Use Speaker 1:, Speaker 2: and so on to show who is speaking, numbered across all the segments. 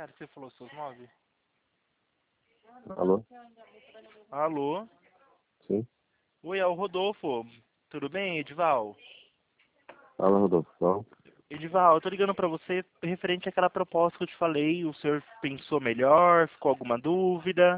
Speaker 1: era que você falou seus 9?
Speaker 2: Alô?
Speaker 1: Alô?
Speaker 2: Sim?
Speaker 1: Oi, é o Rodolfo. Tudo bem, Edival?
Speaker 2: Fala, Rodolfo. Bom?
Speaker 1: Edival, eu tô ligando pra você referente àquela proposta que eu te falei. O senhor pensou melhor? Ficou alguma dúvida?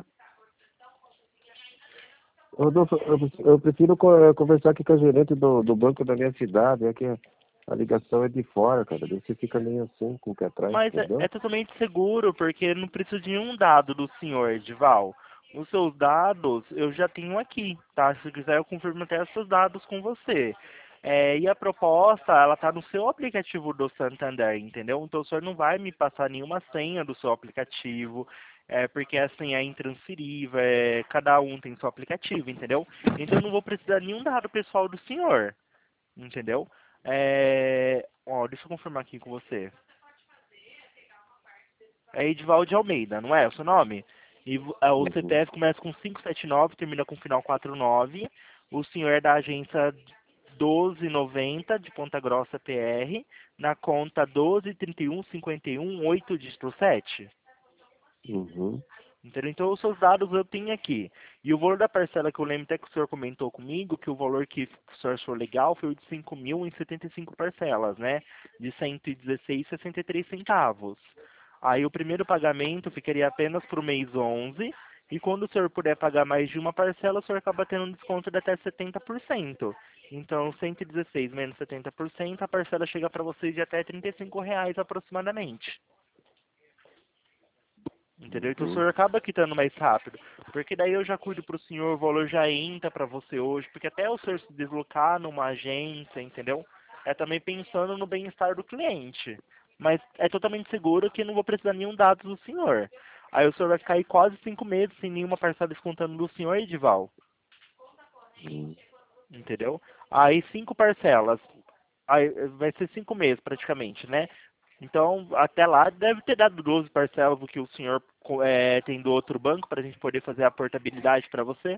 Speaker 2: Rodolfo, eu prefiro conversar aqui com a gerente do banco da minha cidade. É que a ligação é de fora, cara. Daí você fica meio assim, com o pé atrás,
Speaker 1: Mas é
Speaker 2: entendeu?
Speaker 1: totalmente seguro, porque não preciso de nenhum dado do senhor, Edival. Os seus dados eu já tenho aqui, tá? Se quiser eu confirmo até os seus dados com você. E a proposta, ela tá no seu aplicativo do Santander, entendeu? Então o senhor não vai me passar nenhuma senha do seu aplicativo, porque a senha é intransferível, cada um tem seu aplicativo, entendeu? Então eu não vou precisar de nenhum dado pessoal do senhor, entendeu? Deixa eu confirmar aqui com você. É Edivaldo de Almeida, não é o seu nome? E o
Speaker 2: Uhum.
Speaker 1: CPF começa com 579, termina com final 49. O senhor é da agência 1290 de Ponta Grossa PR, na conta 123151, 8 dígito 7.
Speaker 2: Uhum.
Speaker 1: Entendeu? Então os seus dados eu tenho aqui. E o valor da parcela que eu lembro até que o senhor comentou comigo, que o valor que o senhor achou legal foi o de 5.000 em 75 parcelas, né? De 116,63 centavos. Aí o primeiro pagamento ficaria apenas para o mês 11, e quando o senhor puder pagar mais de uma parcela, o senhor acaba tendo um desconto de até 70%. Então, 116 menos 70%, a parcela chega para vocês de até R$ 35 aproximadamente. Entendeu? Então o
Speaker 2: Uhum.
Speaker 1: senhor acaba quitando mais rápido. Porque daí eu já cuido pro senhor, o valor já entra para você hoje. Porque até o senhor se deslocar numa agência, entendeu? É também pensando no bem-estar do cliente. Mas é totalmente seguro que não vou precisar de nenhum dado do senhor. Aí o senhor vai ficar aí quase 5 meses sem nenhuma parcela descontando do senhor, Edival.
Speaker 2: Uhum.
Speaker 1: Entendeu? Aí 5 parcelas. Aí vai ser 5 meses praticamente, né? Então, até lá deve ter dado 12 parcelas do que o senhor tem do outro banco para a gente poder fazer a portabilidade para você.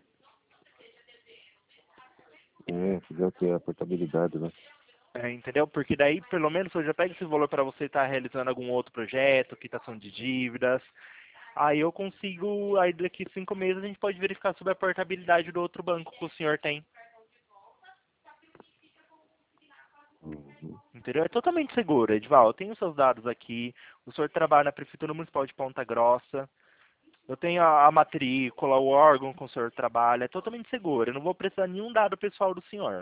Speaker 2: Fazer o que? A portabilidade, né?
Speaker 1: Entendeu? Porque daí, pelo menos, eu já pego esse valor para você estar realizando algum outro projeto, quitação de dívidas. Aí eu consigo, aí daqui 5 meses a gente pode verificar sobre a portabilidade do outro banco que o senhor tem.
Speaker 2: Uhum.
Speaker 1: Entendeu? É totalmente seguro, Edval. Eu tenho seus dados aqui. O senhor trabalha na Prefeitura Municipal de Ponta Grossa. Eu tenho a matrícula, o órgão com o senhor trabalha. É totalmente seguro. Eu não vou precisar de nenhum dado pessoal do senhor.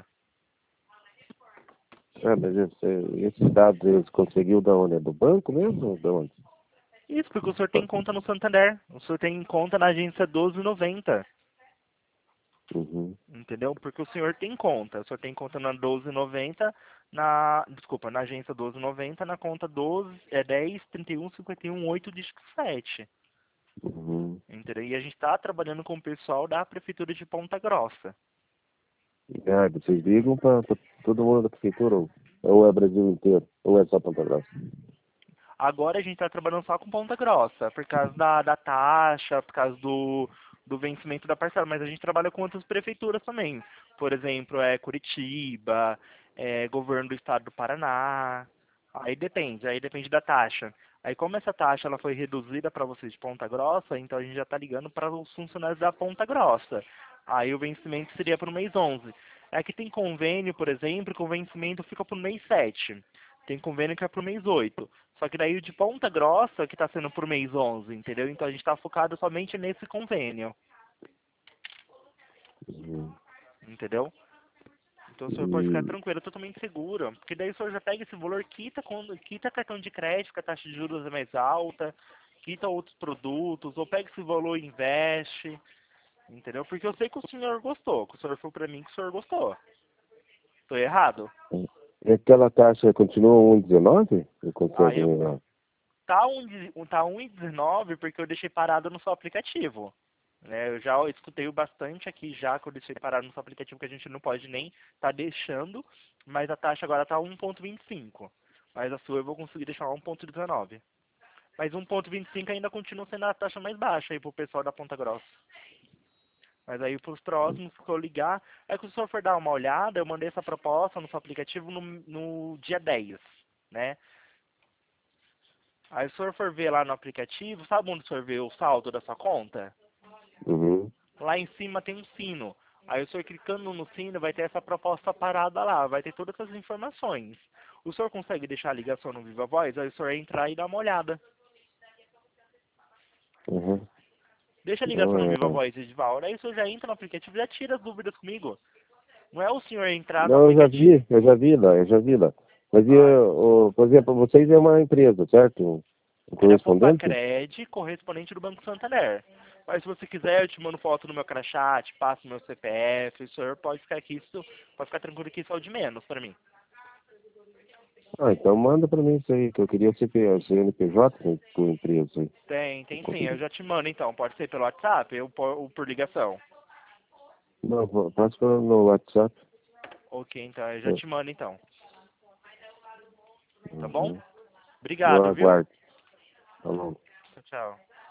Speaker 2: Mas esses dados eles conseguiu da onde? É do banco mesmo? Ou da onde?
Speaker 1: Isso, porque o senhor tem conta no Santander. O senhor tem conta na agência 1290.
Speaker 2: Uhum.
Speaker 1: Entendeu? Porque o senhor tem conta. O senhor tem conta na 1290, desculpa, na agência 1290, na conta 10 31 51 8 dígito 7.
Speaker 2: Uhum.
Speaker 1: Entendeu? E a gente está trabalhando com o pessoal da Prefeitura de Ponta Grossa.
Speaker 2: Vocês ligam para todo mundo da prefeitura? Ou é Brasil inteiro? Ou é só Ponta Grossa?
Speaker 1: Agora a gente está trabalhando só com Ponta Grossa, por causa da taxa, por causa do vencimento da parcela, mas a gente trabalha com outras prefeituras também. Por exemplo, Curitiba, governo do estado do Paraná. Aí depende da taxa. Aí como essa taxa ela foi reduzida para vocês de Ponta Grossa, então a gente já está ligando para os funcionários da Ponta Grossa. Aí o vencimento seria para o mês 11. Aqui tem convênio, por exemplo, que o vencimento fica para o mês 7. Tem convênio que é para o mês 8. Só que daí o de Ponta Grossa que está sendo por mês 11, entendeu? Então a gente está focado somente nesse convênio,
Speaker 2: Uhum.
Speaker 1: entendeu? Então o senhor pode ficar
Speaker 2: E,
Speaker 1: tranquilo, é totalmente seguro. Porque daí o senhor já pega esse valor, quita cartão de crédito, que a taxa de juros é mais alta, quita outros produtos, ou pega esse valor e investe, entendeu? Porque eu sei que o senhor gostou, que o senhor falou pra mim que o senhor gostou. Tô errado?
Speaker 2: e aquela taxa continua 1,19? Ou
Speaker 1: Ah,
Speaker 2: consegue
Speaker 1: eu,
Speaker 2: melhorar?
Speaker 1: tá 1,19 porque eu deixei parado no seu aplicativo. Né? Eu já escutei bastante aqui já que eu deixei parado no seu aplicativo que a gente não pode nem tá deixando, mas a taxa agora tá 1,25. Mas a sua eu vou conseguir deixar 1,19. Mas 1,25 ainda continua sendo a taxa mais baixa aí pro pessoal da Ponta Grossa. Mas aí pros próximos que eu ligar, é que se o senhor for dar uma olhada, eu mandei essa proposta no seu aplicativo no dia 10, né? Aí se o senhor for ver lá no aplicativo, sabe onde o senhor vê o saldo da sua conta?
Speaker 2: Uhum.
Speaker 1: Lá em cima tem um sino. Aí o senhor clicando no sino vai ter essa proposta parada lá, vai ter todas essas informações. O senhor consegue deixar a ligação no Viva Voz? Aí o senhor entrar e dar uma olhada.
Speaker 2: Uhum.
Speaker 1: Deixa a ligação
Speaker 2: Não,
Speaker 1: no
Speaker 2: é...
Speaker 1: Viva Voz, Edivaldo. Aí o senhor já entra no aplicativo e já tira as dúvidas comigo. Não é o senhor entrar no
Speaker 2: Não,
Speaker 1: aplicativo.
Speaker 2: eu já vi lá. Mas e,
Speaker 1: Ah,
Speaker 2: por exemplo, vocês é uma empresa, certo? Um
Speaker 1: ele é Posta
Speaker 2: correspondente?
Speaker 1: Cred, correspondente do Banco Santander. Mas se você quiser, eu te mando foto no meu crachá, te passo meu CPF, o senhor pode ficar aqui, pode ficar tranquilo que isso é o de menos pra mim.
Speaker 2: Ah, então manda pra mim isso aí, que eu queria CNPJ com empresa aí.
Speaker 1: Tem sim, eu já te mando então, pode ser pelo WhatsApp ou por ligação.
Speaker 2: Não, passa no WhatsApp.
Speaker 1: Ok, então, eu já
Speaker 2: É.
Speaker 1: te mando então, tá bom?
Speaker 2: Uhum. No
Speaker 1: Obrigado, viu?
Speaker 2: aguardo. Tá bom.
Speaker 1: Tchau, tchau.